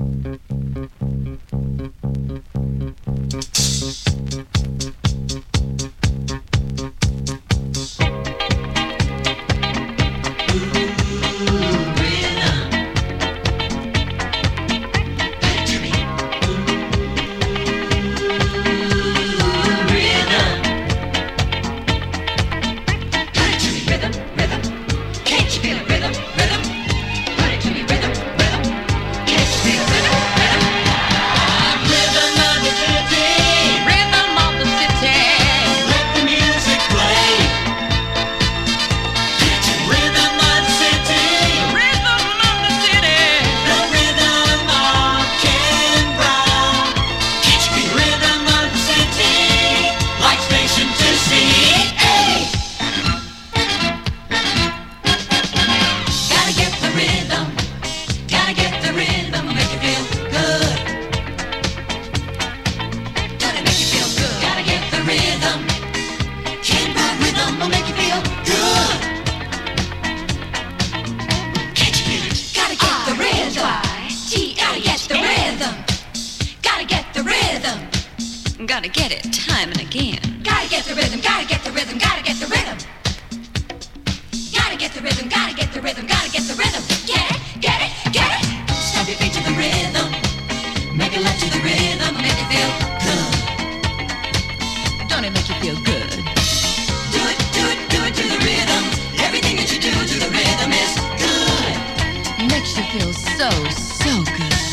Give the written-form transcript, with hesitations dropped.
Gotta get it time and again. Gotta get the rhythm, gotta get the rhythm, gotta get the rhythm. Gotta get the rhythm, gotta get the rhythm, gotta get the rhythm. Get it, get it, get it. Stomp your feet to the rhythm. Make a love to the rhythm, make you feel good. Don't it make you feel good? Do it, do it, do it to the rhythm. Everything that you do to the rhythm is good. Makes you feel so good.